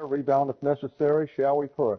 prayer, rebound if necessary. Shall we pray?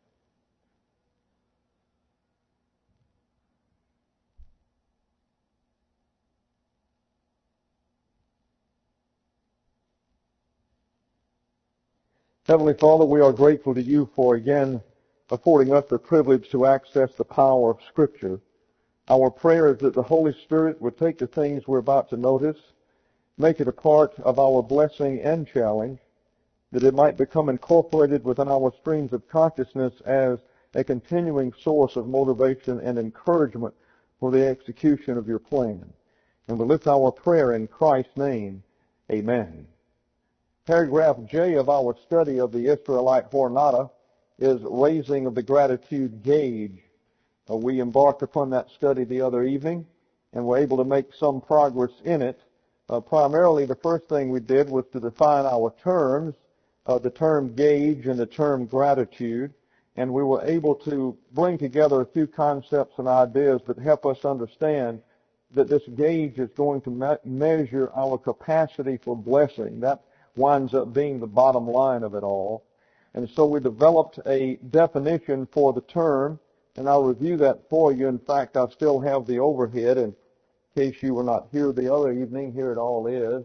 Heavenly Father, we are grateful to you for again affording us the privilege to access the power of Scripture. Our prayer is that the Holy Spirit would take the things we're about to notice, make it a part of our blessing and challenge, that it might become incorporated within our streams of consciousness as a continuing source of motivation and encouragement for the execution of your plan. And we lift our prayer in Christ's name. Amen. Paragraph J of our study of the Israelite Jornada is raising of the gratitude gauge. We embarked upon that study the other evening, and were able to make some progress in it. Primarily, the first thing we did was to define our terms, the term gauge and the term gratitude, and we were able to bring together a few concepts and ideas that help us understand that this gauge is going to measure our capacity for blessing. That winds up being the bottom line of it all. And so we developed a definition for the term, and I'll review that for you. In fact, I still have the overhead in case you were not here the other evening. Here it all is.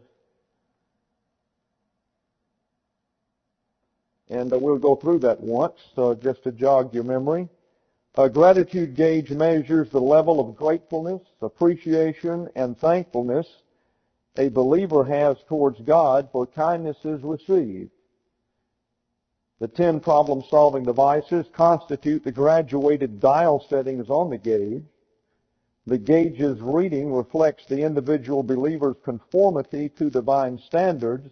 And we'll go through that once, just to jog your memory. A gratitude gauge measures the level of gratefulness, appreciation, and thankfulness a believer has towards God for kindnesses received. The 10 problem-solving devices constitute the graduated dial settings on the gauge. The gauge's reading reflects the individual believer's conformity to divine standards,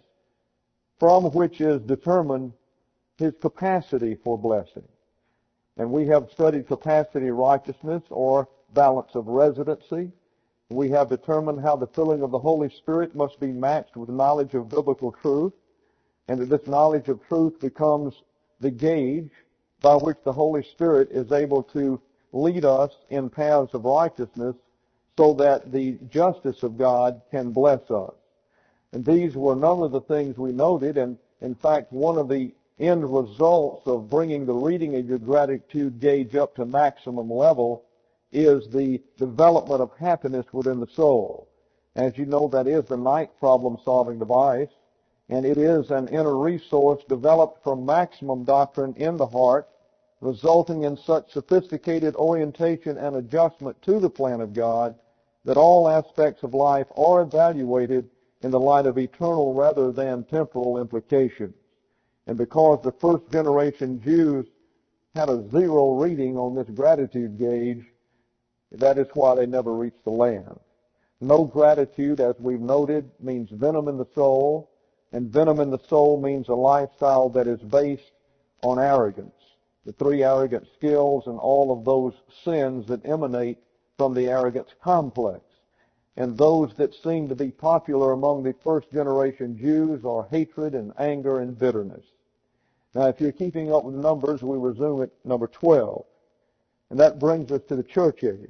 from which is determined his capacity for blessing. And we have studied capacity righteousness, or balance of residency. We have determined how the filling of the Holy Spirit must be matched with knowledge of biblical truth, and that this knowledge of truth becomes the gauge by which the Holy Spirit is able to lead us in paths of righteousness so that the justice of God can bless us. And these were none of the things we noted, and in fact, one of the end results of bringing the reading of your gratitude gauge up to maximum level is the development of happiness within the soul. As you know, that is the ninth problem-solving device, and it is an inner resource developed from maximum doctrine in the heart, resulting in such sophisticated orientation and adjustment to the plan of God that all aspects of life are evaluated in the light of eternal rather than temporal implications. And because the first generation Jews had a 0 reading on this gratitude gauge, that is why they never reached the land. No gratitude, as we've noted, means venom in the soul, and venom in the soul means a lifestyle that is based on arrogance. The 3 arrogant skills and all of those sins that emanate from the arrogance complex. And those that seem to be popular among the first generation Jews are hatred and anger and bitterness. Now, if you're keeping up with the numbers, we resume at number 12. And that brings us to the church age.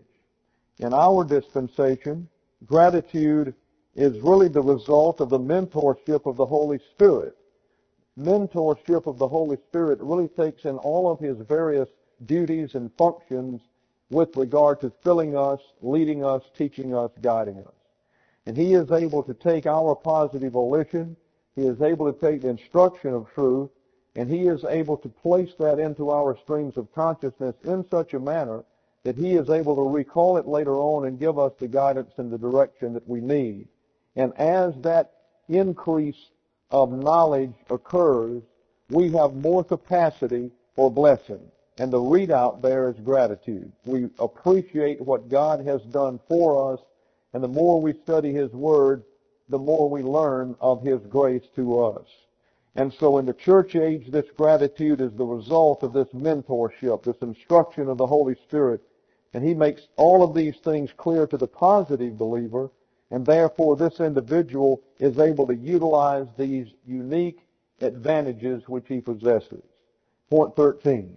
In our dispensation, gratitude is really the result of the mentorship of the Holy Spirit. Mentorship of the Holy Spirit really takes in all of his various duties and functions with regard to filling us, leading us, teaching us, guiding us. And he is able to take our positive volition, he is able to take the instruction of truth, and he is able to place that into our streams of consciousness in such a manner that he is able to recall it later on and give us the guidance and the direction that we need. And as that increase of knowledge occurs, we have more capacity for blessing. And the readout there is gratitude. We appreciate what God has done for us, and the more we study his word, the more we learn of his grace to us. And so in the church age, this gratitude is the result of this mentorship, this instruction of the Holy Spirit. And he makes all of these things clear to the positive believer, and therefore this individual is able to utilize these unique advantages which he possesses. Point 13.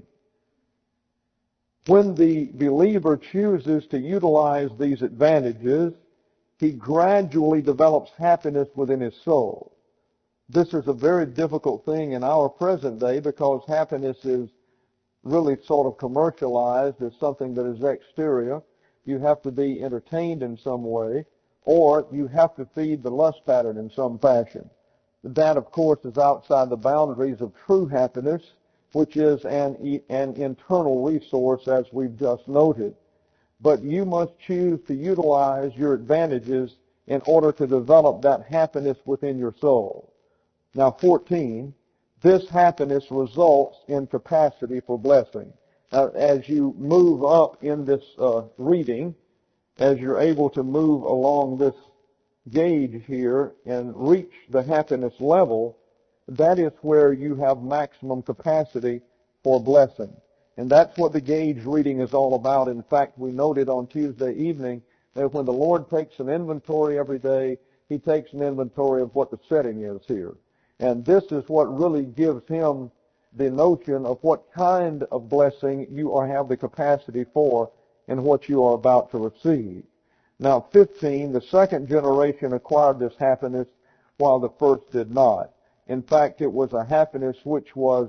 When the believer chooses to utilize these advantages, he gradually develops happiness within his soul. This is a very difficult thing in our present day because happiness is really sort of commercialized as something that is exterior. You have to be entertained in some way, or you have to feed the lust pattern in some fashion. That, of course, is outside the boundaries of true happiness, which is an internal resource, as we've just noted. But you must choose to utilize your advantages in order to develop that happiness within your soul. Now, 14, this happiness results in capacity for blessing. Now, as you move up in this reading, as you're able to move along this gauge here and reach the happiness level, that is where you have maximum capacity for blessing. And that's what the gauge reading is all about. In fact, we noted on Tuesday evening that when the Lord takes an inventory every day, He takes an inventory of what the setting is here. And this is what really gives Him the notion of what kind of blessing you have the capacity for and what you are about to receive. Now, 15, the second generation acquired this happiness while the first did not. In fact, it was a happiness which was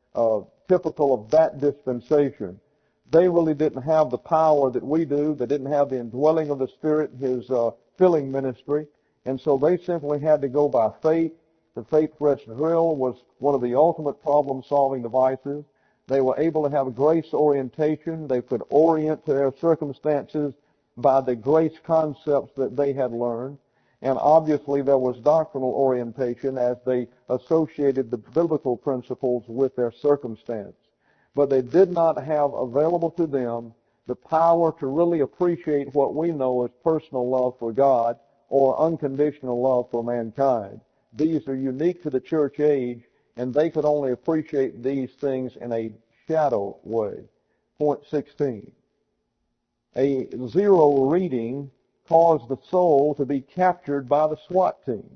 typical of that dispensation. They really didn't have the power that we do. They didn't have the indwelling of the Spirit, His filling ministry, and so they simply had to go by faith. The faith rest drill was one of the ultimate problem-solving devices. They were able to have grace orientation. They could orient to their circumstances by the grace concepts that they had learned. And obviously there was doctrinal orientation as they associated the biblical principles with their circumstance. But they did not have available to them the power to really appreciate what we know as personal love for God or unconditional love for mankind. These are unique to the church age, and they could only appreciate these things in a shadow way. Point 16. A zero reading caused the soul to be captured by the SWAT team.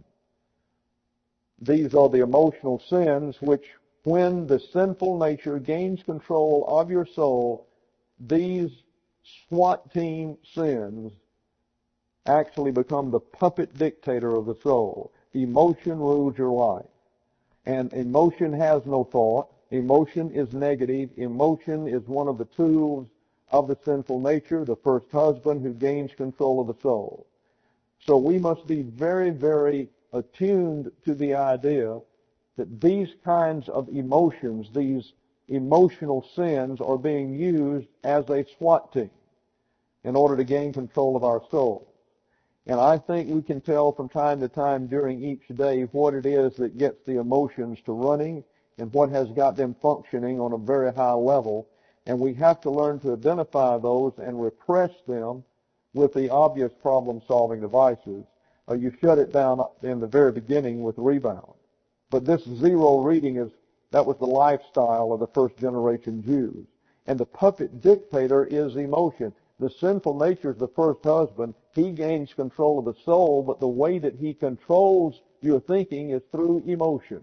These are the emotional sins which, when the sinful nature gains control of your soul, these SWAT team sins actually become the puppet dictator of the soul. Emotion rules your life. And emotion has no thought. Emotion is negative. Emotion is one of the tools of the sinful nature, the first husband who gains control of the soul. So we must be very, very attuned to the idea that these kinds of emotions, these emotional sins, are being used as a SWAT team in order to gain control of our soul. And I think we can tell from time to time during each day what it is that gets the emotions to running and what has got them functioning on a very high level. And we have to learn to identify those and repress them with the obvious problem-solving devices. You shut it down in the very beginning with rebound. But this zero reading that was the lifestyle of the first generation Jews. And the puppet dictator is emotion. The sinful nature is the first husband. He gains control of the soul, but the way that he controls your thinking is through emotion.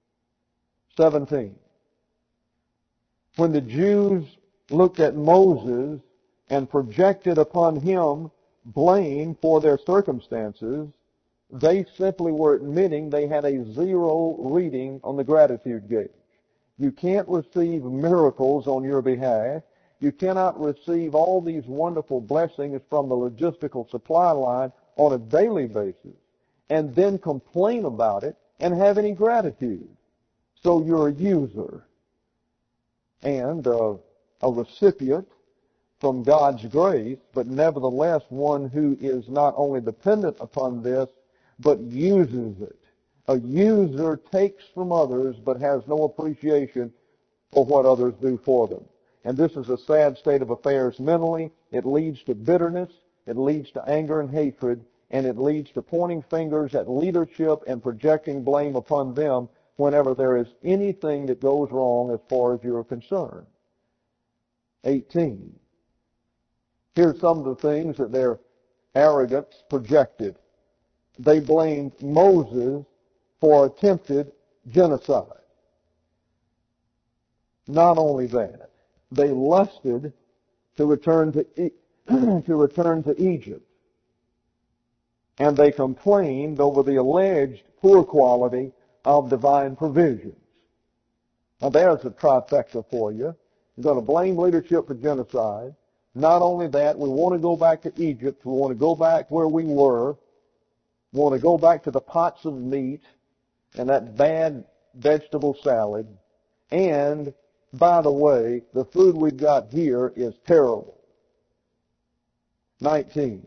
17. When the Jews looked at Moses and projected upon him blame for their circumstances, they simply were admitting they had a zero reading on the gratitude gauge. You can't receive miracles on your behalf. You cannot receive all these wonderful blessings from the logistical supply line on a daily basis and then complain about it and have any gratitude. So you're a user and a recipient from God's grace, but nevertheless one who is not only dependent upon this, but uses it. A user takes from others but has no appreciation for what others do for them. And this is a sad state of affairs mentally. It leads to bitterness, it leads to anger and hatred, and it leads to pointing fingers at leadership and projecting blame upon them whenever there is anything that goes wrong as far as you're concerned. 18. Here's some of the things that their arrogance projected. They blamed Moses for attempted genocide. Not only that, they lusted to return to Egypt, and they complained over the alleged poor quality of divine provisions. Now there's a trifecta for you. You're going to blame leadership for genocide. Not only that, we want to go back to Egypt. We want to go back where we were. We want to go back to the pots of meat and that bad vegetable salad. And, by the way, the food we've got here is terrible. 19.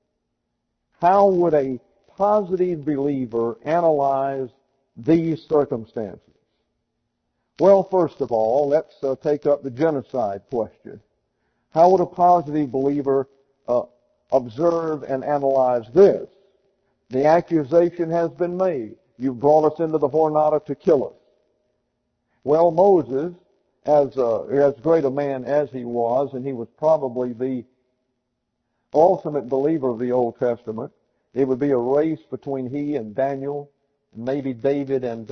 How would a positive believer analyze these circumstances? Well, first of all, let's take up the genocide question. How would a positive believer observe and analyze this? The accusation has been made. You've brought us into the Jornada to kill us. Well, Moses, as great a man as he was, and he was probably the ultimate believer of the Old Testament, it would be a race between he and Daniel, and maybe David and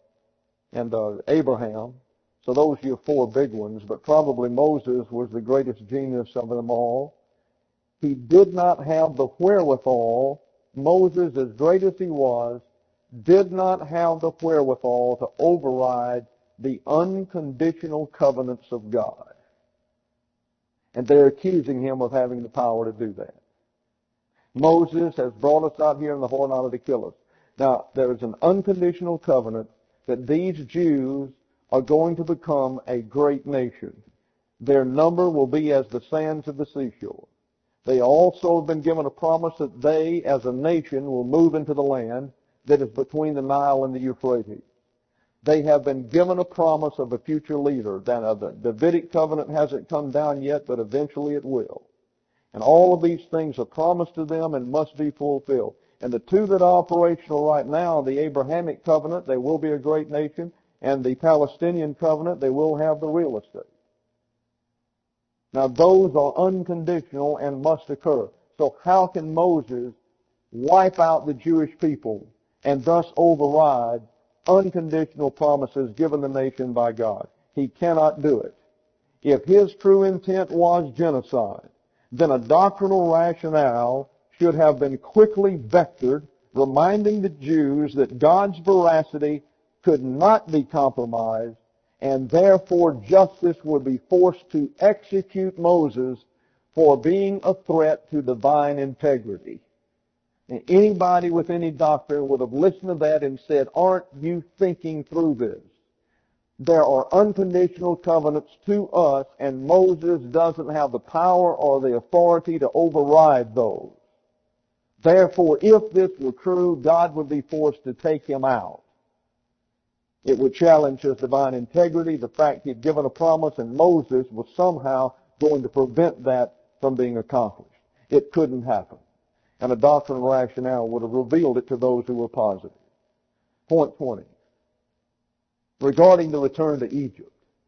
Abraham. So those are your four big ones, but probably Moses was the greatest genius of them all. He did not have the wherewithal. Moses, as great as he was, did not have the wherewithal to override the unconditional covenants of God. And they're accusing him of having the power to do that. Moses has brought us out here in the Jornada to kill us. Now, there is an unconditional covenant that these Jews are going to become a great nation. Their number will be as the sands of the seashore. They also have been given a promise that they, as a nation, will move into the land that is between the Nile and the Euphrates. They have been given a promise of a future leader. The Davidic covenant hasn't come down yet, but eventually it will. And all of these things are promised to them and must be fulfilled. And the two that are operational right now, the Abrahamic covenant, they will be a great nation, and the Palestinian covenant, they will have the real estate. Now, those are unconditional and must occur. So how can Moses wipe out the Jewish people and thus override unconditional promises given the nation by God? He cannot do it. If his true intent was genocide, then a doctrinal rationale should have been quickly vectored, reminding the Jews that God's veracity could not be compromised, and therefore justice would be forced to execute Moses for being a threat to divine integrity. And anybody with any doctrine would have listened to that and said, aren't you thinking through this? There are unconditional covenants to us, and Moses doesn't have the power or the authority to override those. Therefore, if this were true, God would be forced to take him out. It would challenge his divine integrity, the fact he'd given a promise, and Moses was somehow going to prevent that from being accomplished. It couldn't happen. And a doctrinal rationale would have revealed it to those who were positive. Point 20. Regarding the return to Egypt,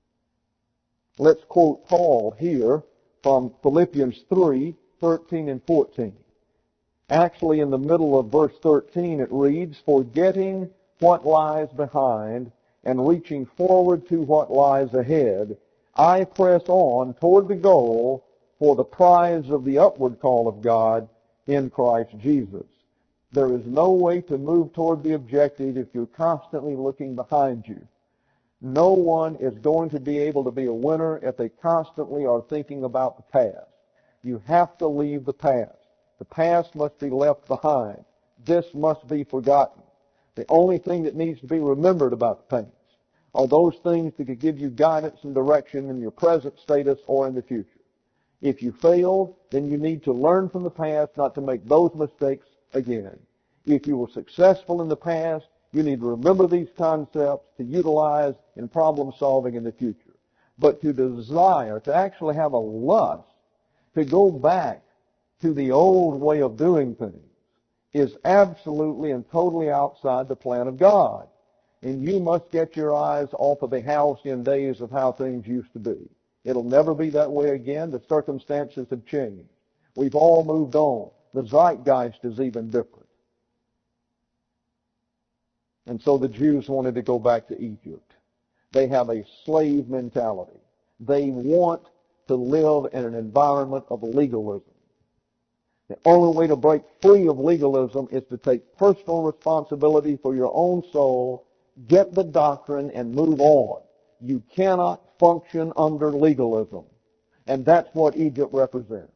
let's quote Paul here from Philippians 3:13 and 14. Actually, in the middle of verse 13, it reads, forgetting what lies behind and reaching forward to what lies ahead, I press on toward the goal for the prize of the upward call of God in Christ Jesus. There is no way to move toward the objective if you're constantly looking behind you. No one is going to be able to be a winner if they constantly are thinking about the past. You have to leave the past. The past must be left behind. This must be forgotten. The only thing that needs to be remembered about the past are those things that could give you guidance and direction in your present status or in the future. If you failed, then you need to learn from the past not to make those mistakes again. If you were successful in the past, you need to remember these concepts to utilize in problem solving in the future. But to desire, to actually have a lust to go back to the old way of doing things is absolutely and totally outside the plan of God. And you must get your eyes off of the halcyon days of how things used to be. It'll never be that way again. The circumstances have changed. We've all moved on. The zeitgeist is even different. And so the Jews wanted to go back to Egypt. They have a slave mentality. They want to live in an environment of legalism. The only way to break free of legalism is to take personal responsibility for your own soul get the doctrine, and move on. You cannot function under legalism. And that's what Egypt represents.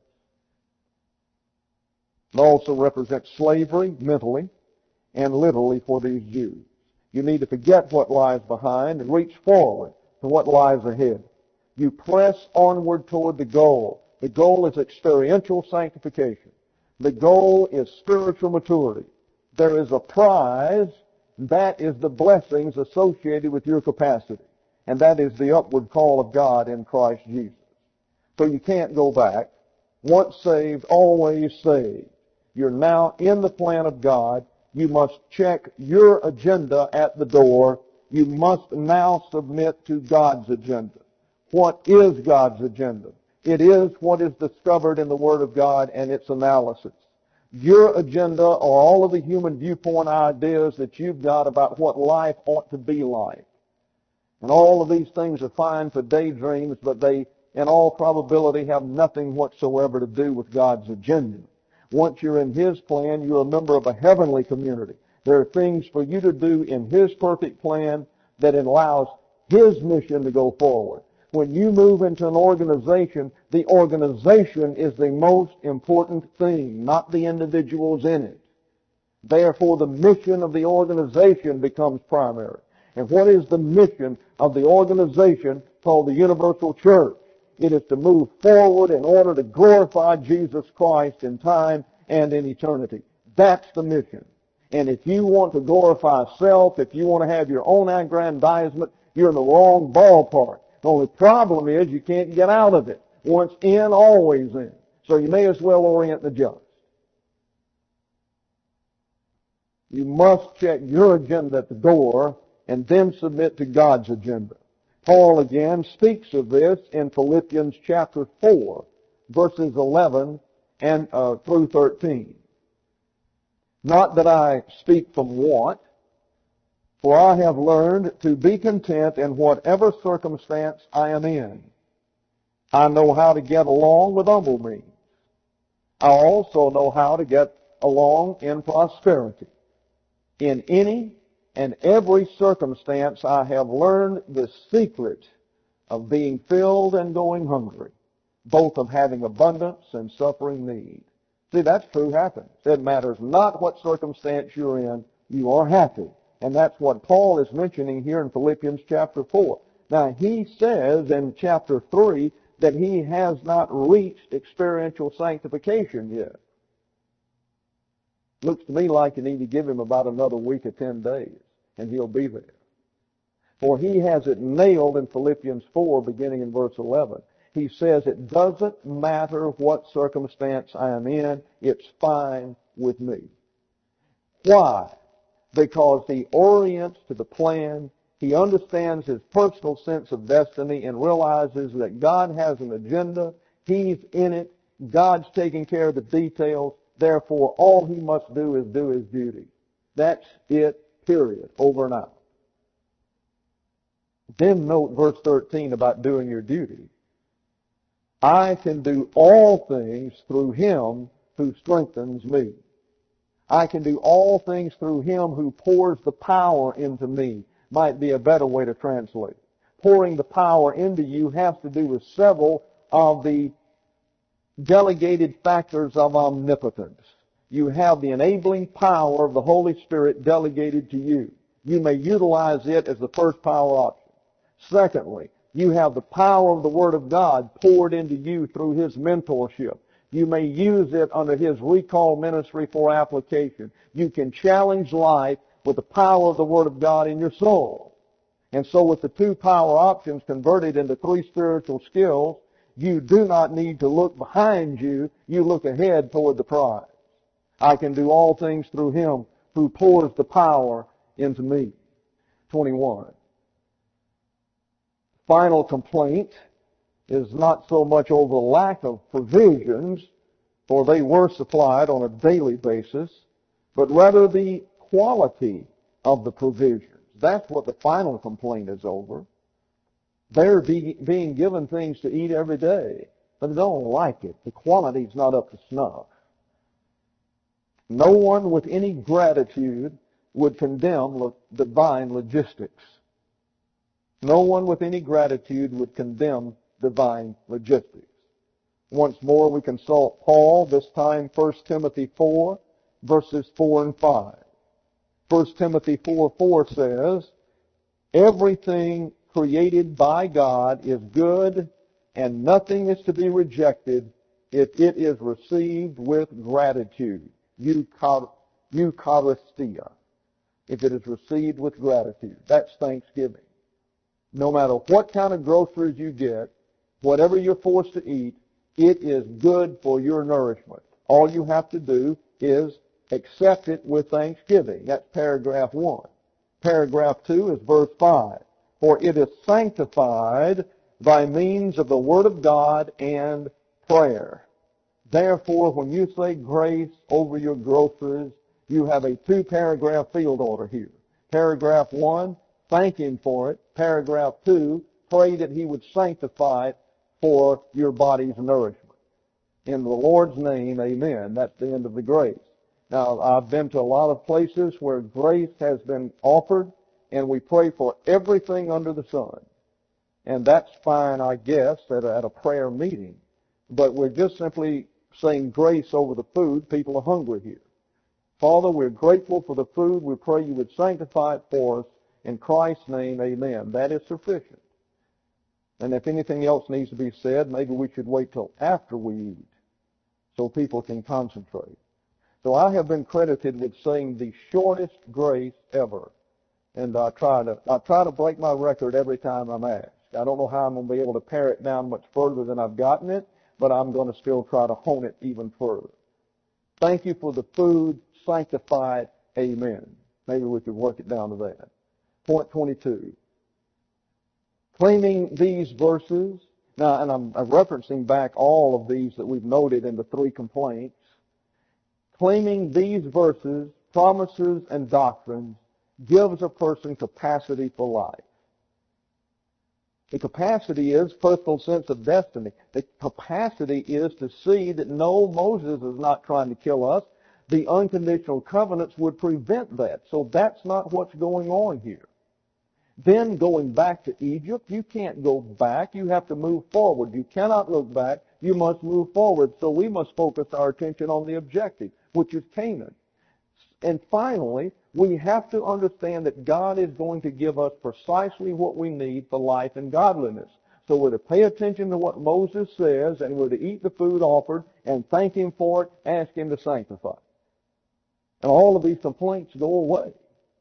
It also represents slavery mentally and literally for these Jews. You need to forget what lies behind and reach forward to what lies ahead. You press onward toward the goal. The goal is experiential sanctification. The goal is spiritual maturity. There is a prize, and that is the blessings associated with your capacity. And that is the upward call of God in Christ Jesus. So you can't go back. Once saved, always saved. You're now in the plan of God. You must check your agenda at the door. You must now submit to God's agenda. What is God's agenda? It is what is discovered in the Word of God and its analysis. Your agenda are all of the human viewpoint ideas that you've got about what life ought to be like. And all of these things are fine for daydreams, but they, in all probability, have nothing whatsoever to do with God's agenda. Once you're in His plan, you're a member of a heavenly community. There are things for you to do in His perfect plan that allows His mission to go forward. When you move into an organization, the organization is the most important thing, not the individuals in it. Therefore, the mission of the organization becomes primary. And what is the mission of the organization called the Universal Church? It is to move forward in order to glorify Jesus Christ in time and in eternity. That's the mission. And if you want to glorify self, if you want to have your own aggrandizement, you're in the wrong ballpark. The only problem is you can't get out of it. Once in, always in. So you may as well orient the just. You must check your agenda at the door and then submit to God's agenda. Paul again speaks of this in Philippians chapter 4, verses 11 and through 13. Not that I speak from want, for I have learned to be content in whatever circumstance I am in. I know how to get along with humble means. I also know how to get along in prosperity. In any and every circumstance I have learned the secret of being filled and going hungry, both of having abundance and suffering need. See, that's true happiness. It matters not what circumstance you're in, you are happy. And that's what Paul is mentioning here in Philippians chapter 4. Now, he says in chapter 3 that he has not reached experiential sanctification yet. Looks to me like you need to give him about another week or 10 days, and he'll be there. For he has it nailed in Philippians 4, beginning in verse 11. He says, it doesn't matter what circumstance I am in, it's fine with me. Why? Because he orients to the plan, he understands his personal sense of destiny and realizes that God has an agenda, he's in it, God's taking care of the details, therefore all he must do is do his duty. That's it, period, over and out. Then note verse 13 about doing your duty. I can do all things through him who strengthens me. I can do all things through him who pours the power into me. Might be a better way to translate it. Pouring the power into you has to do with several of the delegated factors of omnipotence. You have the enabling power of the Holy Spirit delegated to you. You may utilize it as the first power option. Secondly, you have the power of the Word of God poured into you through His mentorship. You may use it under His recall ministry for application. You can challenge life with the power of the Word of God in your soul. And so with the two power options converted into three spiritual skills, you do not need to look behind you. You look ahead toward the prize. I can do all things through Him who pours the power into me. 21. Final complaint is not so much over lack of provisions, for they were supplied on a daily basis, but rather the quality of the provisions. That's what the final complaint is over. They're being given things to eat every day, but they don't like it. The quality is not up to snuff. No one with any gratitude would condemn divine logistics. No one with any gratitude would condemn divine logistics. Once more, we consult Paul, this time 1 Timothy 4, verses 4 and 5. 1 Timothy 4:4 says, everything created by God is good, and nothing is to be rejected if it is received with gratitude. Eucharistia. If it is received with gratitude. That's thanksgiving. No matter what kind of groceries you get, whatever you're forced to eat, it is good for your nourishment. All you have to do is accept it with thanksgiving. That's paragraph 1. Paragraph 2 is verse 5. For it is sanctified by means of the Word of God and prayer. Therefore, when you say grace over your groceries, you have a 2-paragraph field order here. Paragraph 1, thank Him for it. Paragraph 2, pray that He would sanctify it for your body's nourishment. In the Lord's name, amen. That's the end of the grace. Now, I've been to a lot of places where grace has been offered, and we pray for everything under the sun. And that's fine, I guess, at a prayer meeting. But we're just simply saying grace over the food. People are hungry here. Father, we're grateful for the food. We pray you would sanctify it for us. In Christ's name, amen. That is sufficient. And if anything else needs to be said, maybe we should wait till after we eat so people can concentrate. So I have been credited with saying the shortest grace ever. And I try to break my record every time I'm asked. I don't know how I'm going to be able to pare it down much further than I've gotten it, but I'm going to still try to hone it even further. Thank you for the food, sanctified, amen. Maybe we could work it down to that. Point 22. Claiming these verses, now, and I'm referencing back all of these that we've noted in the 3 complaints. Claiming these verses, promises, and doctrines gives a person capacity for life. The capacity is personal sense of destiny. The capacity is to see that no, Moses is not trying to kill us. The unconditional covenants would prevent that. So that's not what's going on here. Then going back to Egypt, you can't go back. You have to move forward. You cannot look back. You must move forward. So we must focus our attention on the objective, which is Canaan. And finally, we have to understand that God is going to give us precisely what we need for life and godliness. So we're to pay attention to what Moses says, and we're to eat the food offered and thank Him for it, ask Him to sanctify. And all of these complaints go away.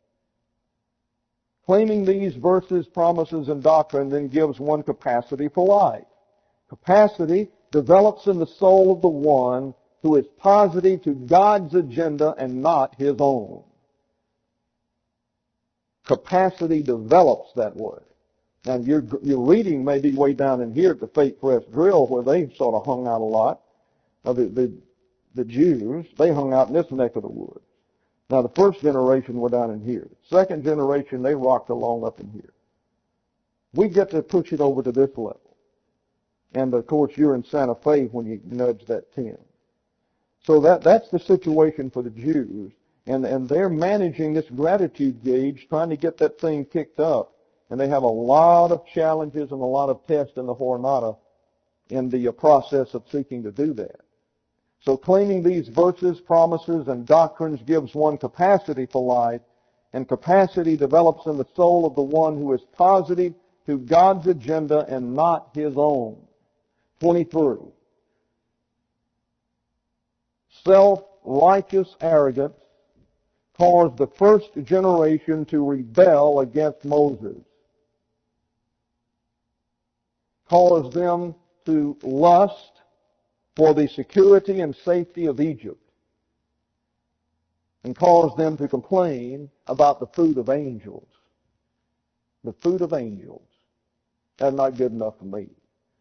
Claiming these verses, promises, and doctrine then gives one capacity for life. Capacity develops in the soul of the one who is positive to God's agenda and not his own. Capacity develops that way. Now, your reading may be way down in here at the Faith Press Drill, where they sort of hung out a lot. The Jews, they hung out in this neck of the woods. Now, the first generation were down in here. The second generation, they rocked along up in here. We get to push it over to this level. And, of course, you're in Santa Fe when you nudge that 10. So that's the situation for the Jews. And they're managing this gratitude gauge, trying to get that thing kicked up. And they have a lot of challenges and a lot of tests in the Jornada in the process of seeking to do that. So claiming these verses, promises, and doctrines gives one capacity for life, and capacity develops in the soul of the one who is positive to God's agenda and not his own. 23. Self-righteous arrogance caused the first generation to rebel against Moses, caused them to lust for the security and safety of Egypt, and caused them to complain about the food of angels. The food of angels. That's not good enough for me.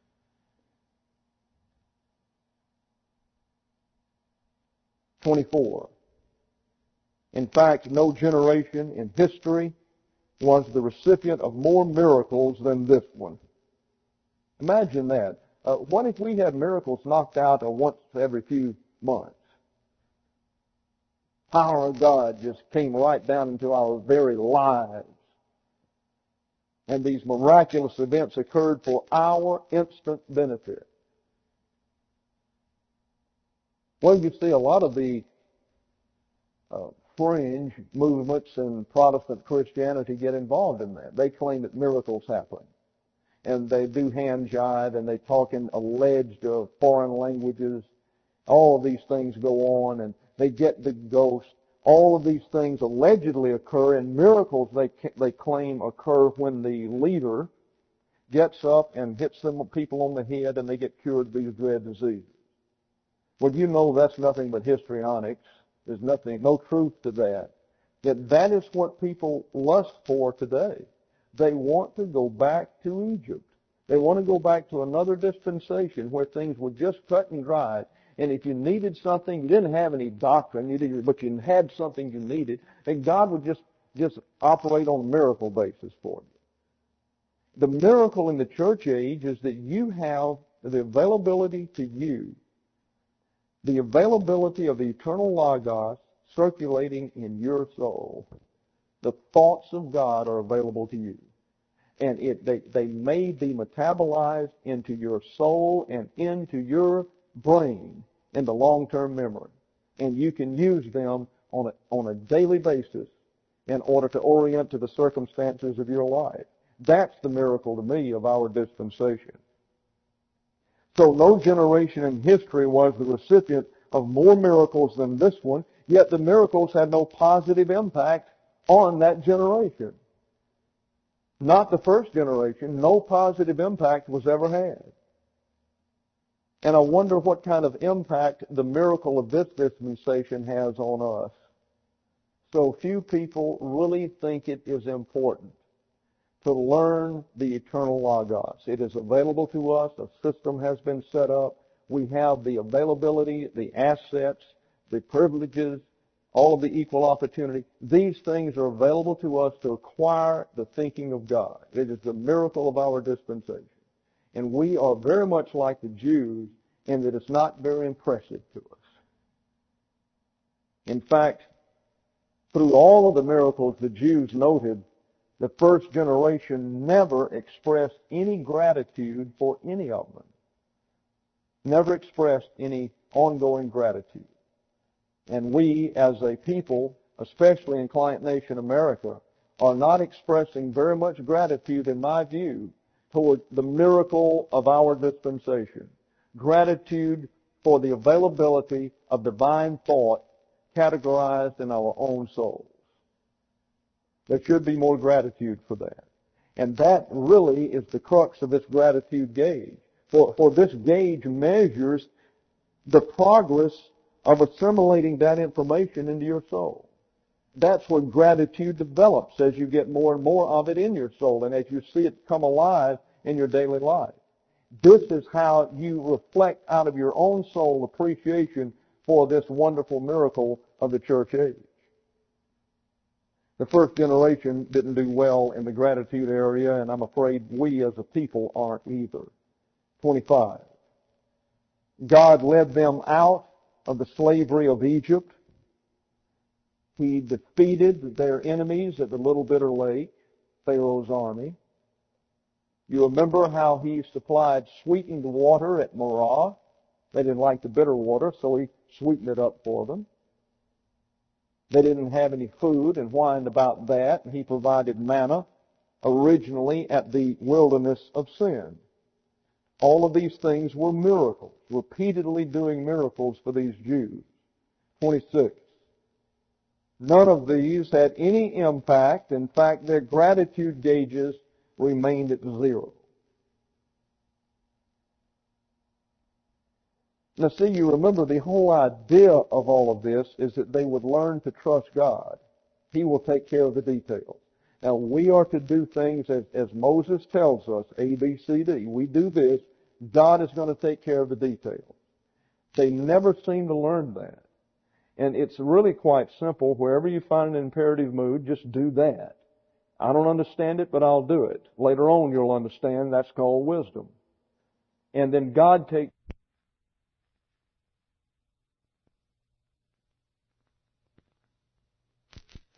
(24) In fact, no generation in history was the recipient of more miracles than this one. Imagine that. What if we had miracles knocked out once every few months? power of God just came right down into our very lives. And these miraculous events occurred for our instant benefit. Well, you see a lot of the fringe movements in Protestant Christianity get involved in that. They claim that miracles happen. And they do hand jive, and they talk in alleged foreign languages. All of these things go on, and they get the ghost. All of these things allegedly occur, and miracles they claim occur when the leader gets up and hits them people on the head, and they get cured of these dread diseases. Well, you know that's nothing but histrionics. There's no truth to that. Yet that is what people lust for today. They want to go back to Egypt. They want to go back to another dispensation where things were just cut and dried. And if you needed something, you didn't have any doctrine, but you had something you needed, and God would just operate on a miracle basis for you. The miracle in the church age is that you have the availability to you, the availability of the eternal Logos circulating in your soul. The thoughts of God are available to you. And they may be metabolized into your soul and into your brain in the long-term memory. And you can use them on a daily basis in order to orient to the circumstances of your life. That's the miracle to me of our dispensation. So no generation in history was the recipient of more miracles than this one, yet the miracles had no positive impact on that generation. Not the first generation. No positive impact was ever had. And I wonder what kind of impact the miracle of this dispensation has on us. So few people really think it is important to learn the eternal Logos. It is available to us. A system has been set up. We have the availability, the assets, the privileges, all of the equal opportunity. These things are available to us to acquire the thinking of God. It is the miracle of our dispensation. And we are very much like the Jews in that it's not very impressive to us. In fact, through all of the miracles the Jews noted, the first generation never expressed any gratitude for any of them. Never expressed any ongoing gratitude. And we, as a people, especially in Client Nation America, are not expressing very much gratitude, in my view, toward the miracle of our dispensation. Gratitude for the availability of divine thought categorized in our own souls. There should be more gratitude for that. And that really is the crux of this gratitude gauge. For this gauge measures the progress of assimilating that information into your soul. That's where gratitude develops as you get more and more of it in your soul and as you see it come alive in your daily life. This is how you reflect out of your own soul appreciation for this wonderful miracle of the church age. The first generation didn't do well in the gratitude area, and I'm afraid we as a people aren't either. 25. God led them out of the slavery of Egypt. He defeated their enemies at the Little Bitter Lake, Pharaoh's army. You remember how he supplied sweetened water at Marah. They didn't like the bitter water, so he sweetened it up for them. They didn't have any food and whined about that, and he provided manna originally at the wilderness of sin. All of these things were miracles, repeatedly doing miracles for these Jews. 26. None of these had any impact. In fact, their gratitude gauges remained at zero. Now see, you remember the whole idea of all of this is that they would learn to trust God. He will take care of the details. Now we are to do things as Moses tells us, A, B, C, D. We do this, God is going to take care of the details. They never seem to learn that. And it's really quite simple. Wherever you find an imperative mood, just do that. I don't understand it, but I'll do it. Later on you'll understand that's called wisdom. And then God takes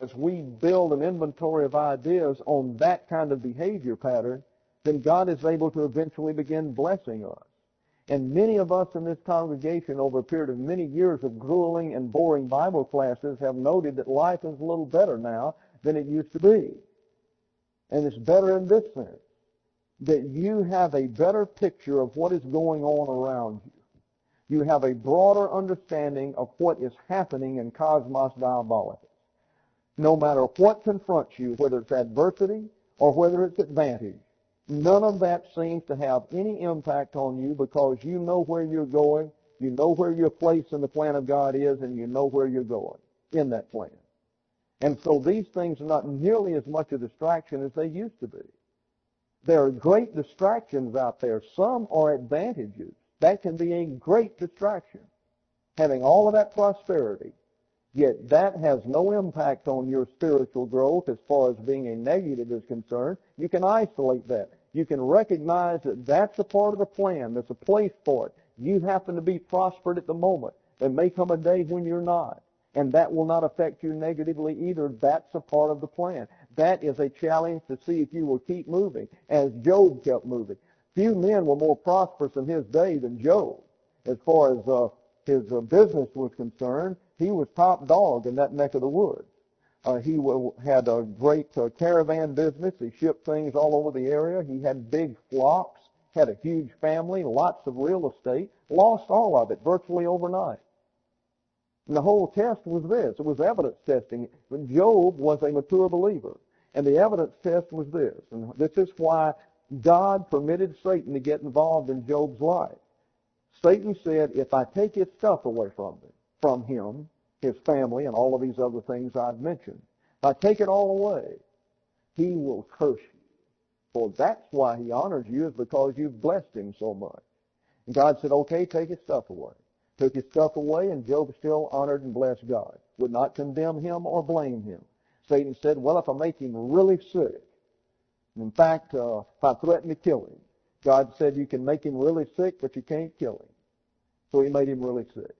as we build an inventory of ideas on that kind of behavior pattern, then God is able to eventually begin blessing us. And many of us in this congregation, over a period of many years of grueling and boring Bible classes, have noted that life is a little better now than it used to be. And it's better in this sense, that you have a better picture of what is going on around you. You have a broader understanding of what is happening in Cosmos Diabolicus. No matter what confronts you, whether it's adversity or whether it's advantage, none of that seems to have any impact on you because you know where you're going, you know where your place in the plan of God is, and you know where you're going in that plan. And so these things are not nearly as much a distraction as they used to be. There are great distractions out there. Some are advantages. That can be a great distraction, having all of that prosperity. Yet that has no impact on your spiritual growth as far as being a negative is concerned. You can isolate that. You can recognize that that's a part of the plan. There's a place for it. You happen to be prospered at the moment. There may come a day when you're not, and that will not affect you negatively either. That's a part of the plan. That is a challenge to see if you will keep moving, as Job kept moving. Few men were more prosperous in his day than Job. As far as his business was concerned, he was top dog in that neck of the woods. He had a great caravan business. He shipped things all over the area. He had big flocks, had a huge family, lots of real estate, lost all of it virtually overnight. And the whole test was this. It was evidence testing. Job was a mature believer. And the evidence test was this. And this is why God permitted Satan to get involved in Job's life. Satan said, if I take his stuff away from him, his family, and all of these other things I've mentioned, if I take it all away, he will curse you. For that's why he honors you, is because you've blessed him so much. And God said, okay, take his stuff away. Took his stuff away, and Job still honored and blessed God. Would not condemn him or blame him. Satan said, well, if I make him really sick, in fact, if I threaten to kill him, God said you can make him really sick, but you can't kill him. So he made him really sick.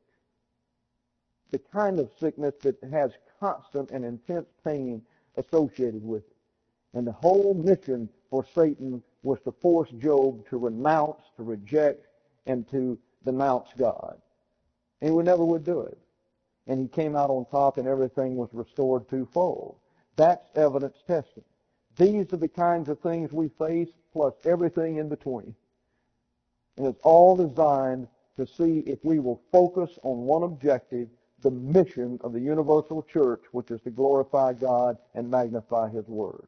The kind of sickness that has constant and intense pain associated with it. And the whole mission for Satan was to force Job to renounce, to reject, and to denounce God. And he never would do it. And he came out on top, and everything was restored twofold. That's evidence testing. These are the kinds of things we face, plus everything in between. And it's all designed to see if we will focus on one objective, the mission of the universal church, which is to glorify God and magnify his word.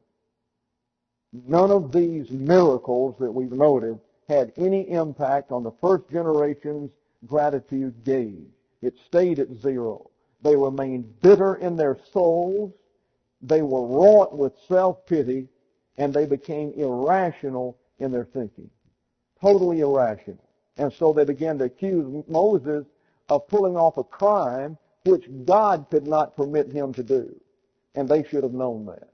None of these miracles that we've noted had any impact on the first generation's gratitude gauge. It stayed at zero. They remained bitter in their souls. They were wrought with self-pity, and they became irrational in their thinking. Totally irrational. And so they began to accuse Moses of pulling off a crime which God could not permit him to do. And they should have known that.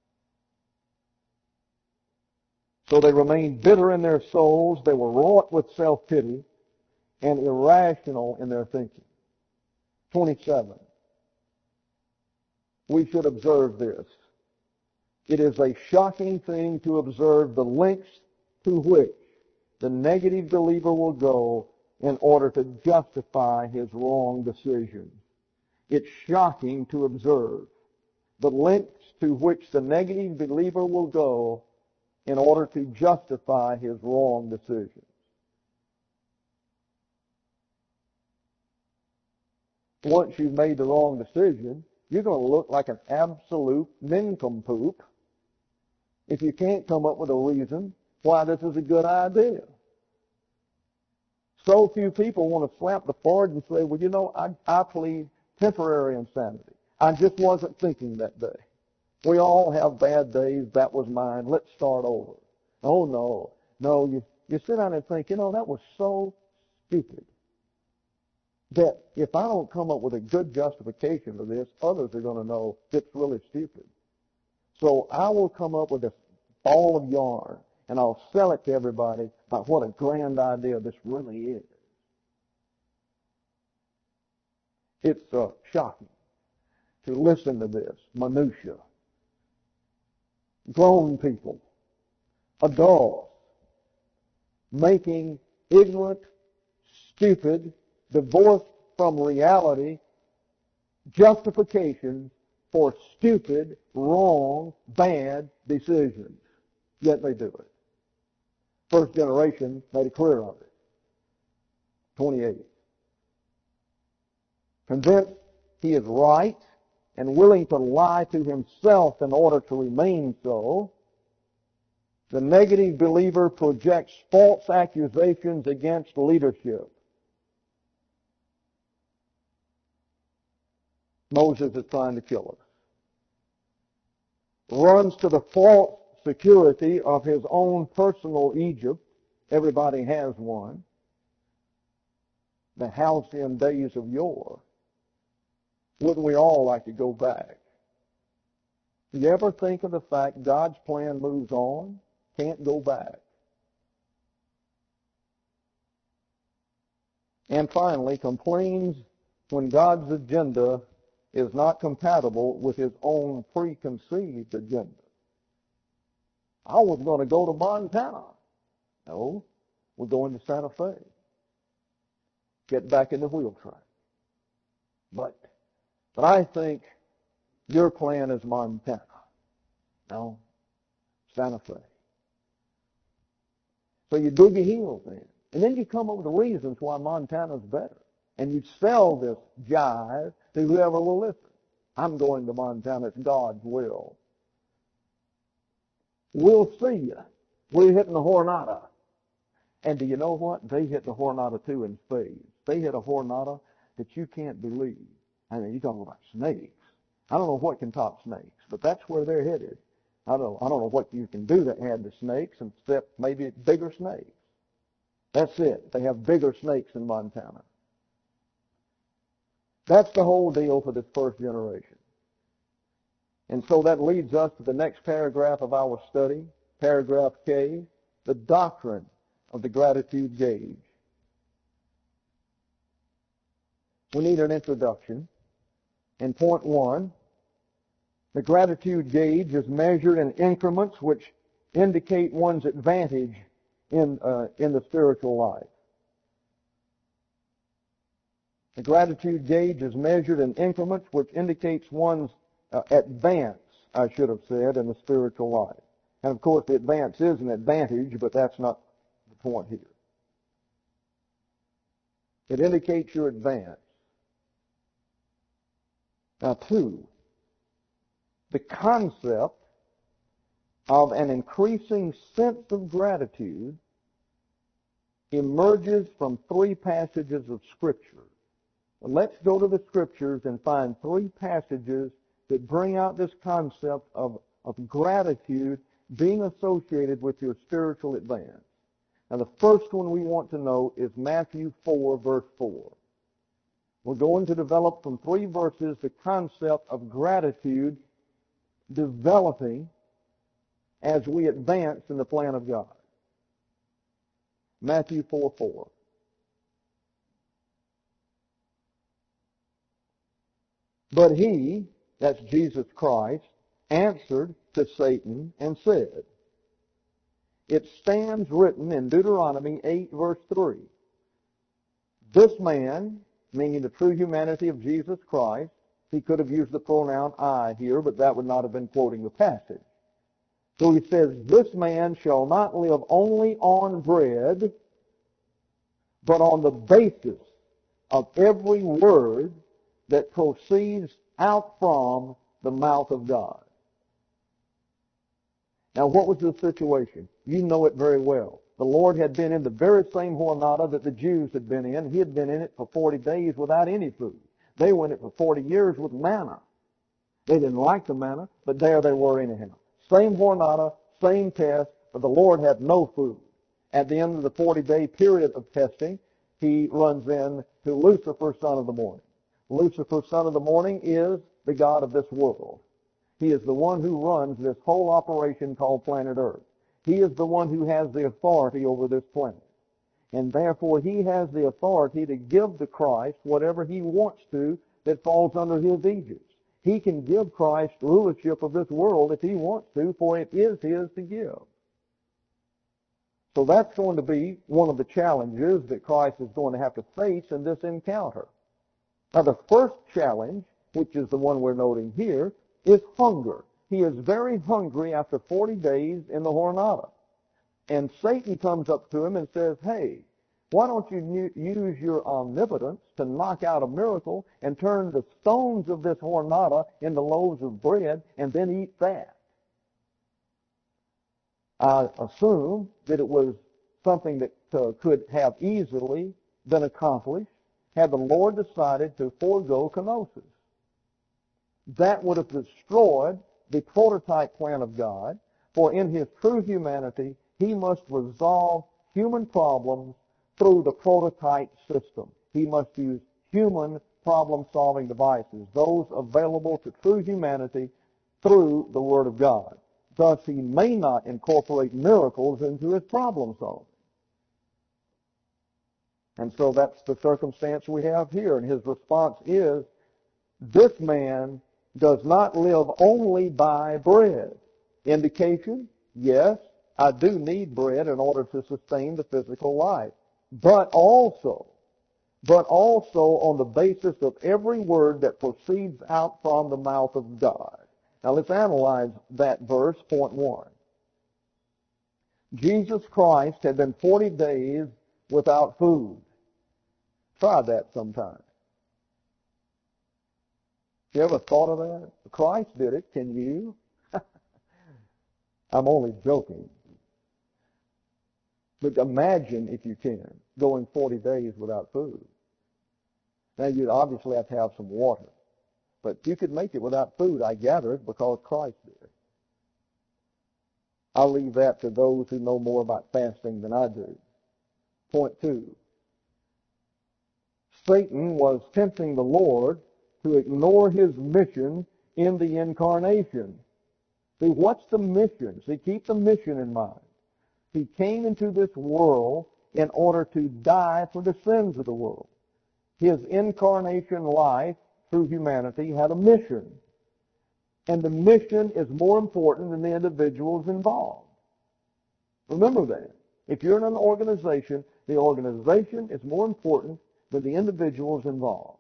So they remained bitter in their souls. They were wrought with self-pity and irrational in their thinking. 27. We should observe this. It is a shocking thing to observe the lengths to which the negative believer will go in order to justify his wrong decisions. It's shocking to observe the lengths to which the negative believer will go in order to justify his wrong decisions. Once you've made the wrong decision, you're going to look like an absolute nincompoop if you can't come up with a reason why this is a good idea. So few people want to slap the forward and say, well, you know, I plead temporary insanity. I just wasn't thinking that day. We all have bad days. That was mine. Let's start over. Oh, no. No, you sit down and think, you know, that was so stupid that if I don't come up with a good justification for this, others are going to know it's really stupid. So I will come up with a ball of yarn, and I'll sell it to everybody about what a grand idea this really is. It's shocking to listen to this minutia. Grown people, adults, making ignorant, stupid, divorced from reality justifications for stupid, wrong, bad decisions. Yet they do it. First generation made it clear of it. 28. Convinced he is right and willing to lie to himself in order to remain so, the negative believer projects false accusations against leadership. Moses is trying to kill us. Runs to the false security of his own personal Egypt. Everybody has one. The halcyon days of yore. Wouldn't we all like to go back? Do you ever think of the fact God's plan moves on? Can't go back. And finally, complains when God's agenda is not compatible with his own preconceived agenda. I was going to go to Montana. No, we're going to Santa Fe. Get back in the wheel track. But I think your plan is Montana. No, Santa Fe. So you dig your heels in. And then you come up with the reasons why Montana's better. And you sell this jive to whoever will listen. I'm going to Montana. It's God's will. We'll see you. We're hitting the Jornada. And do you know what? They hit the Jornada too in spades. They hit a Jornada that you can't believe. I mean, you talk about snakes. I don't know what can top snakes, but that's where they're headed. I don't know what you can do to add to snakes except maybe bigger snakes. That's it. They have bigger snakes in Montana. That's the whole deal for this first generation. And so that leads us to the next paragraph of our study, paragraph K, the doctrine of the gratitude gauge. We need an introduction. In point 1, the gratitude gauge is measured in increments which indicate one's advantage in the spiritual life. The gratitude gauge is measured in increments which indicates one's advance, I should have said, in the spiritual life. And of course the advance is an advantage, but that's not the point here. It indicates your advance. Now 2, the concept of an increasing sense of gratitude emerges from 3 passages of Scripture. Let's go to the Scriptures and find 3 passages that bring out this concept of gratitude being associated with your spiritual advance. Now, the first one we want to know is Matthew 4, verse 4. We're going to develop from 3 verses the concept of gratitude developing as we advance in the plan of God. Matthew 4, 4. But he, that's Jesus Christ, answered to Satan and said, it stands written in Deuteronomy 8, verse 3, this man, meaning the true humanity of Jesus Christ, he could have used the pronoun I here, but that would not have been quoting the passage. So he says, this man shall not live only on bread, but on the basis of every word that proceeds out from the mouth of God. Now, what was the situation? You know it very well. The Lord had been in the very same Jornada that the Jews had been in. He had been in it for 40 days without any food. They were in it for 40 years with manna. They didn't like the manna, but there they were anyhow. Same Jornada, same test, but the Lord had no food. At the end of the 40-day period of testing, he runs in to Lucifer, son of the morning. Lucifer, son of the morning, is the god of this world. He is the one who runs this whole operation called planet Earth. He is the one who has the authority over this planet. And therefore, he has the authority to give to Christ whatever he wants to that falls under his aegis. He can give Christ rulership of this world if he wants to, for it is his to give. So that's going to be one of the challenges that Christ is going to have to face in this encounter. Now, the first challenge, which is the one we're noting here, is hunger. He is very hungry after 40 days in the Jornada. And Satan comes up to him and says, hey, why don't you use your omnipotence to knock out a miracle and turn the stones of this Jornada into loaves of bread and then eat that? I assume that it was something that could have easily been accomplished had the Lord decided to forego kenosis. That would have destroyed the prototype plan of God, for in his true humanity, he must resolve human problems through the prototype system. He must use human problem-solving devices, those available to true humanity through the Word of God. Thus, he may not incorporate miracles into his problem solving. And so that's the circumstance we have here. And his response is, this man does not live only by bread. Indication, yes, I do need bread in order to sustain the physical life. But also on the basis of every word that proceeds out from the mouth of God. Now let's analyze that verse, point 1. Jesus Christ had been 40 days without food. Try that sometime. You ever thought of that? Christ did it. Can you? I'm only joking. But imagine, if you can, going 40 days without food. Now, you'd obviously have to have some water. But you could make it without food, I gather, because Christ did. I'll leave that to those who know more about fasting than I do. Point 2. Satan was tempting the Lord to ignore his mission in the incarnation. See, what's the mission? See, keep the mission in mind. He came into this world in order to die for the sins of the world. His incarnation life through humanity had a mission. And the mission is more important than the individuals involved. Remember that. If you're in an organization, the organization is more important than the individuals involved.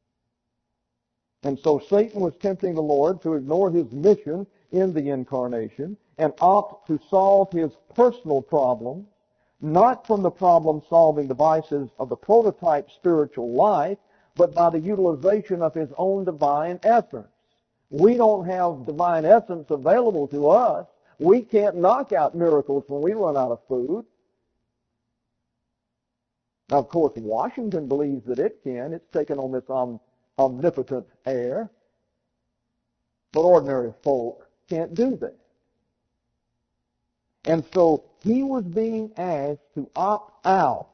And so Satan was tempting the Lord to ignore his mission in the incarnation and opt to solve his personal problems, not from the problem-solving devices of the prototype spiritual life, but by the utilization of his own divine essence. We don't have divine essence available to us. We can't knock out miracles when we run out of food. Now, of course, Washington believes that it can. It's taken on this omnipotent air. But ordinary folk can't do that. And so he was being asked to opt out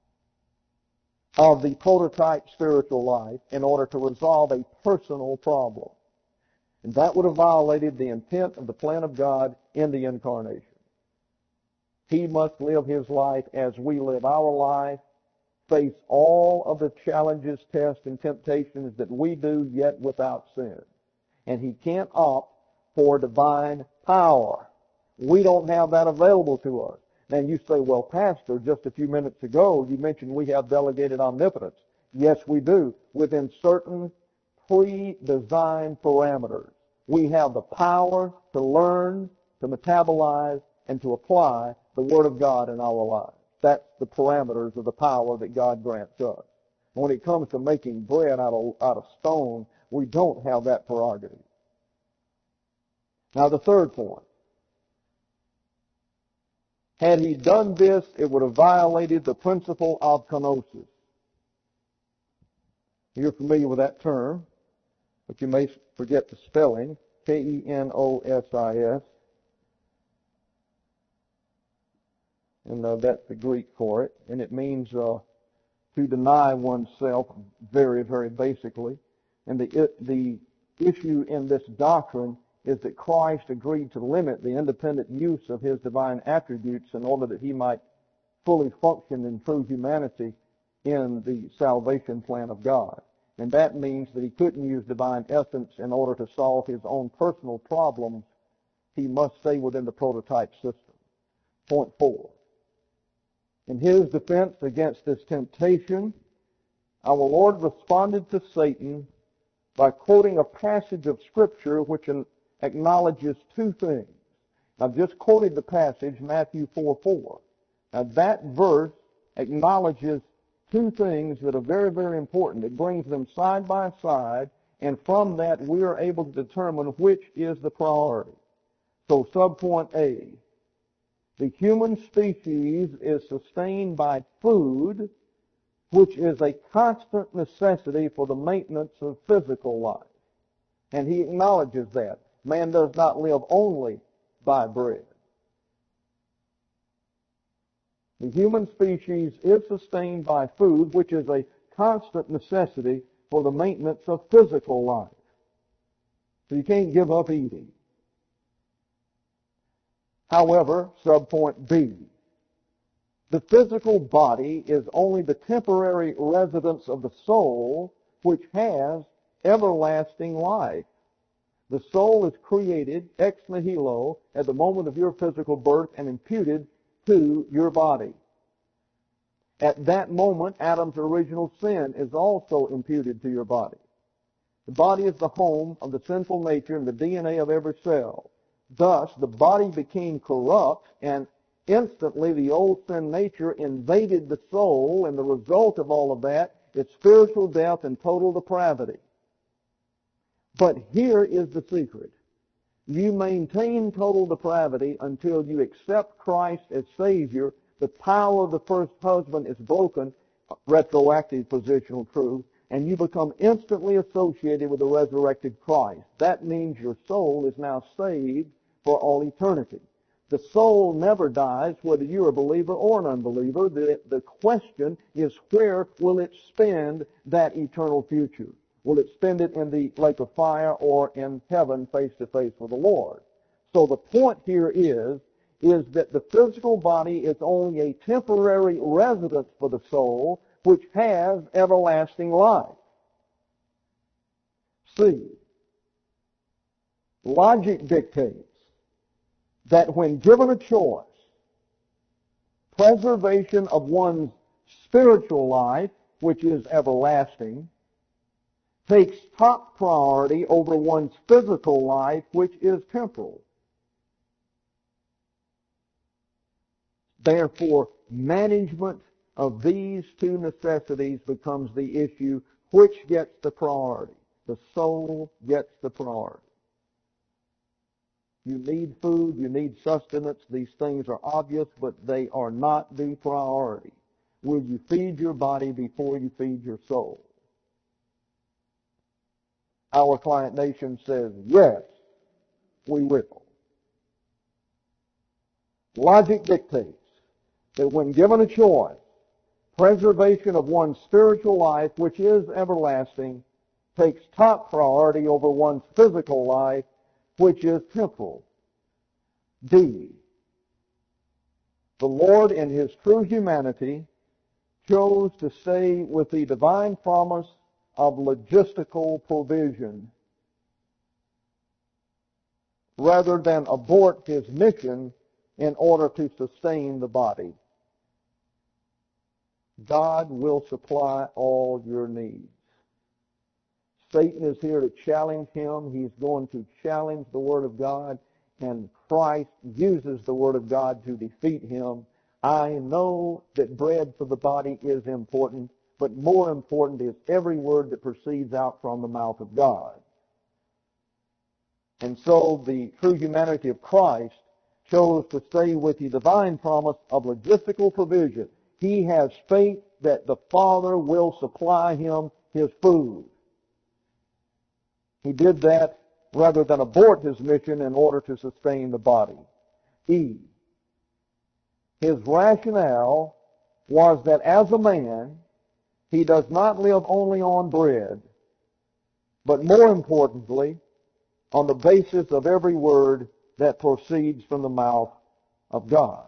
of the prototype spiritual life in order to resolve a personal problem. And that would have violated the intent of the plan of God in the incarnation. He must live his life as we live our life, face all of the challenges, tests, and temptations that we do, yet without sin. And he can't opt for divine power. We don't have that available to us. Now you say, well, Pastor, just a few minutes ago you mentioned we have delegated omnipotence. Yes, we do, within certain pre-designed parameters. We have the power to learn, to metabolize, and to apply the Word of God in our lives. That's the parameters of the power that God grants us. When it comes to making bread out of stone, we don't have that prerogative. Now the third point. Had he done this, it would have violated the principle of kenosis. You're familiar with that term, but you may forget the spelling, K-E-N-O-S-I-S. And that's the Greek for it. And it means to deny oneself very, very basically. And the issue in this doctrine is that Christ agreed to limit the independent use of his divine attributes in order that he might fully function in true humanity in the salvation plan of God. And that means that he couldn't use divine essence in order to solve his own personal problems. He must stay within the prototype system. Point 4. In his defense against this temptation, our Lord responded to Satan by quoting a passage of Scripture which acknowledges two things. I've just quoted the passage, Matthew 4:4. Now that verse acknowledges two things that are very, very important. It brings them side by side, and from that we are able to determine which is the priority. So subpoint A, the human species is sustained by food, which is a constant necessity for the maintenance of physical life. And he acknowledges that. Man does not live only by bread. The human species is sustained by food, which is a constant necessity for the maintenance of physical life. So you can't give up eating. However, subpoint B, the physical body is only the temporary residence of the soul, which has everlasting life. The soul is created ex nihilo at the moment of your physical birth and imputed to your body. At that moment, Adam's original sin is also imputed to your body. The body is the home of the sinful nature and the DNA of every cell. Thus, the body became corrupt, and instantly the old sin nature invaded the soul, and the result of all of that is spiritual death and total depravity. But here is the secret. You maintain total depravity until you accept Christ as Savior. The power of the first husband is broken, retroactive positional truth, and you become instantly associated with the resurrected Christ. That means your soul is now saved for all eternity. The soul never dies, whether you're a believer or an unbeliever. The question is, where will it spend that eternal future? Will it spend it in the lake of fire or in heaven face to face with the Lord? So the point here is that the physical body is only a temporary residence for the soul, which has everlasting life. C, logic dictates that when given a choice, preservation of one's spiritual life, which is everlasting, takes top priority over one's physical life, which is temporal. Therefore, management of these two necessities becomes the issue. Which gets the priority? The soul gets the priority. You need food, you need sustenance. These things are obvious, but they are not the priority. Will you feed your body before you feed your soul? Our client nation says, yes, we will. Logic dictates that when given a choice, preservation of one's spiritual life, which is everlasting, takes top priority over one's physical life, which is temporal. D, the Lord in His true humanity chose to stay with the divine promise of logistical provision rather than abort His mission in order to sustain the body. God will supply all your needs. Satan is here to challenge Him. He's going to challenge the Word of God, and Christ uses the Word of God to defeat him. I know that bread for the body is important, but more important is every word that proceeds out from the mouth of God. And so the true humanity of Christ chose to stay with the divine promise of logistical provision. He has faith that the Father will supply him his food. He did that rather than abort his mission in order to sustain the body. E, his rationale was that as a man, he does not live only on bread, but more importantly, on the basis of every word that proceeds from the mouth of God.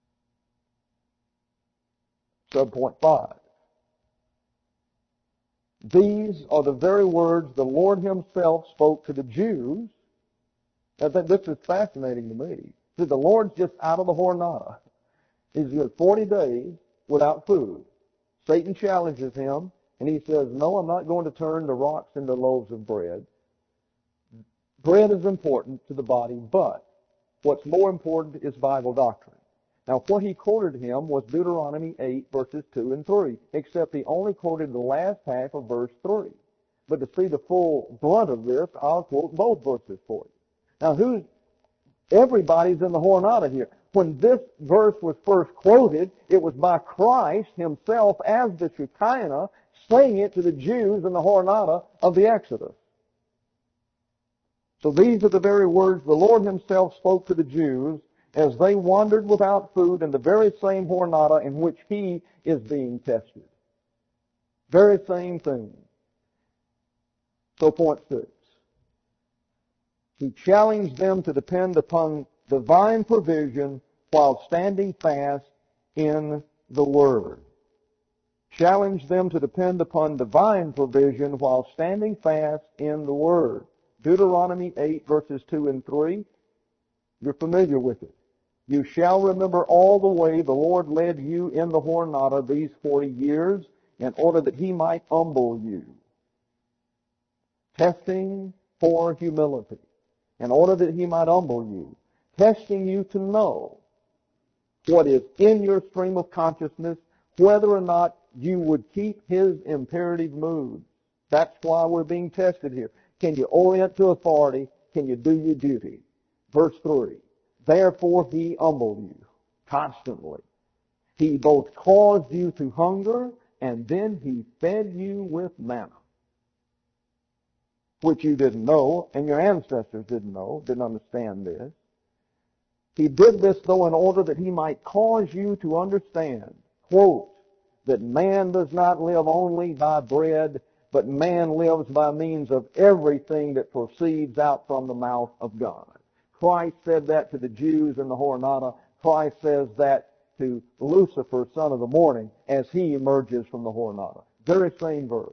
Subpoint 5. These are the very words the Lord himself spoke to the Jews. This is fascinating to me. See, the Lord's just out of the Jornada. He's got 40 days without food. Satan challenges him, and he says, no, I'm not going to turn the rocks into loaves of bread. Bread is important to the body, but what's more important is Bible doctrine. Now, what he quoted him was Deuteronomy 8, verses 2 and 3, except he only quoted the last half of verse 3. But to see the full brunt of this, I'll quote both verses for you. Now, everybody's in the Jornada here. When this verse was first quoted, it was by Christ himself as the Shekinah saying it to the Jews in the Jornada of the Exodus. So these are the very words the Lord himself spoke to the Jews as they wandered without food in the very same Jornada in which he is being tested. Very same thing. So point 6. He challenged them to depend upon divine provision while standing fast in the Word. Challenged them to depend upon divine provision while standing fast in the Word. Deuteronomy 8, verses 2 and 3. You're familiar with it. You shall remember all the way the Lord led you in the Jornada these 40 years in order that he might humble you. Testing for humility. In order that he might humble you. Testing you to know what is in your stream of consciousness, whether or not you would keep his imperative moods. That's why we're being tested here. Can you orient to authority? Can you do your duty? Verse 3. Therefore he humbled you constantly. He both caused you to hunger, and then he fed you with manna, which you didn't know, and your ancestors didn't know, didn't understand this. He did this, though, in order that he might cause you to understand, quote, that man does not live only by bread, but man lives by means of everything that proceeds out from the mouth of God. Christ said that to the Jews in the Jornada. Christ says that to Lucifer, son of the morning, as he emerges from the Jornada. Very same verse.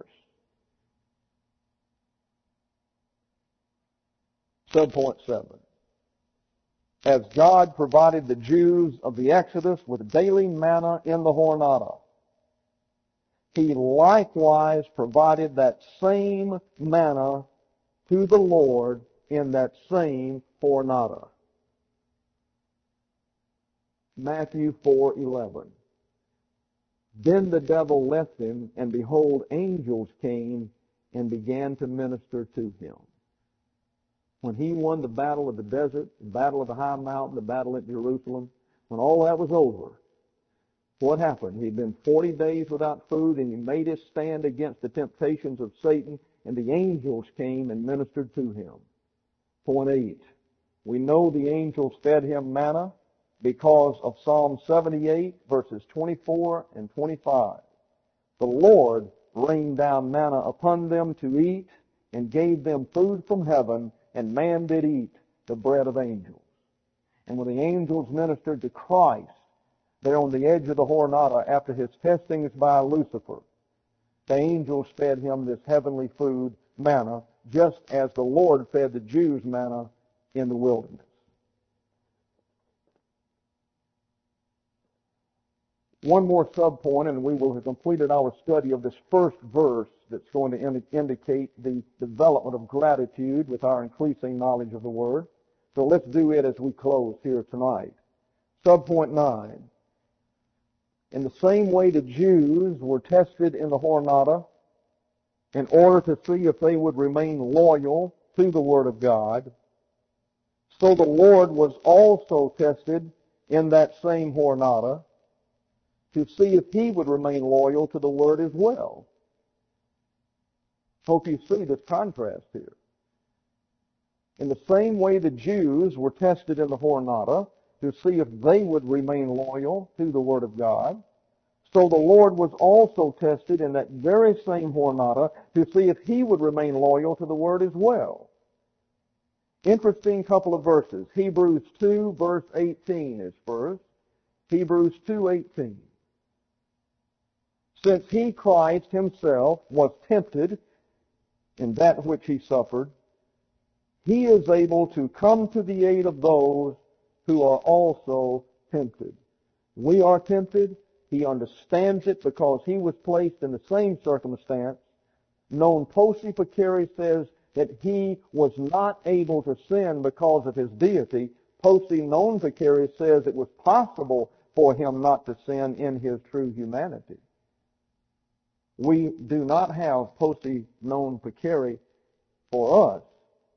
Subpoint 7. As God provided the Jews of the Exodus with daily manna in the Jornada, he likewise provided that same manna to the Lord in that same Jornada. Matthew 4:11. Then the devil left him, and behold, angels came and began to minister to him. When he won the battle of the desert, the battle of the high mountain, the battle at Jerusalem, when all that was over, what happened? He'd been 40 days without food, and he made his stand against the temptations of Satan, and the angels came and ministered to him. Point 8. We know the angels fed him manna because of Psalm 78, verses 24 and 25. The Lord rained down manna upon them to eat, and gave them food from heaven, and man did eat the bread of angels. And when the angels ministered to Christ, there on the edge of the Jornada, after his testings by Lucifer, the angels fed him this heavenly food, manna, just as the Lord fed the Jews manna in the wilderness. One more subpoint, and we will have completed our study of this first verse that's going to indicate the development of gratitude with our increasing knowledge of the Word. So let's do it as we close here tonight. Subpoint 9. In the same way the Jews were tested in the Jornada in order to see if they would remain loyal to the Word of God, so the Lord was also tested in that same Jornada to see if he would remain loyal to the Word as well. Hope you see this contrast here. In the same way the Jews were tested in the Jornada to see if they would remain loyal to the Word of God, so the Lord was also tested in that very same Jornada to see if he would remain loyal to the Word as well. Interesting couple of verses. Hebrews 2, verse 18 is first. Hebrews 2:18. Since he, Christ himself, was tempted in that which he suffered, he is able to come to the aid of those who are also tempted. We are tempted. He understands it because he was placed in the same circumstance. Non posse peccare says that he was not able to sin because of his deity. Posse non peccare says it was possible for him not to sin in his true humanity. We do not have posse non peccare for us,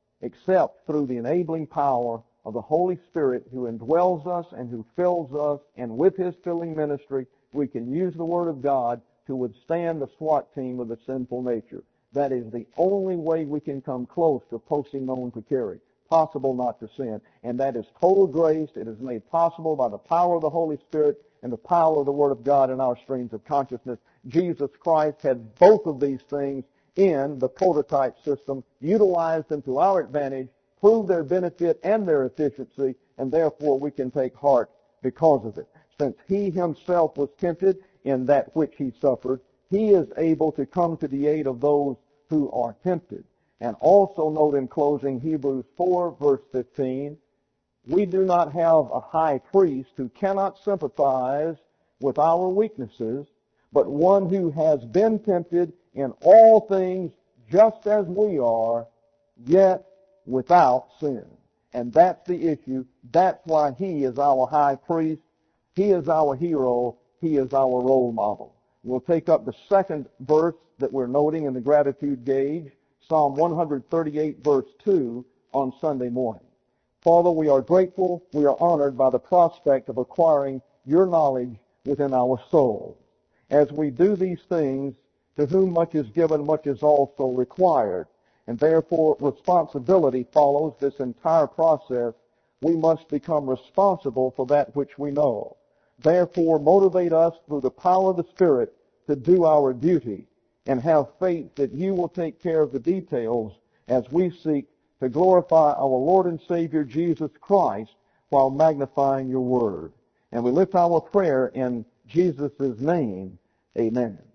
except through the enabling power of the Holy Spirit who indwells us and who fills us, and with his filling ministry, we can use the Word of God to withstand the SWAT team of the sinful nature. That is the only way we can come close to posse non peccare, possible not to sin. And that is total grace. It is made possible by the power of the Holy Spirit and the power of the Word of God in our streams of consciousness. Jesus Christ had both of these things in the prototype system, utilized them to our advantage, prove their benefit and their efficiency, and therefore we can take heart because of it. Since he himself was tempted in that which he suffered, he is able to come to the aid of those who are tempted. And also note in closing Hebrews 4, verse 15, we do not have a high priest who cannot sympathize with our weaknesses, but one who has been tempted in all things just as we are, yet without sin. And that's the issue. That's why he is our high priest. He is our hero. He is our role model. We'll take up the second verse that we're noting in the gratitude gauge, Psalm 138, verse 2, on Sunday morning. Father, we are grateful, we are honored by the prospect of acquiring your knowledge within our soul. As we do these things, to whom much is given, much is also required. And therefore, responsibility follows this entire process. We must become responsible for that which we know. Therefore, motivate us through the power of the Spirit to do our duty and have faith that you will take care of the details as we seek to glorify our Lord and Savior Jesus Christ while magnifying your word. And we lift our prayer in Jesus' name. Amen.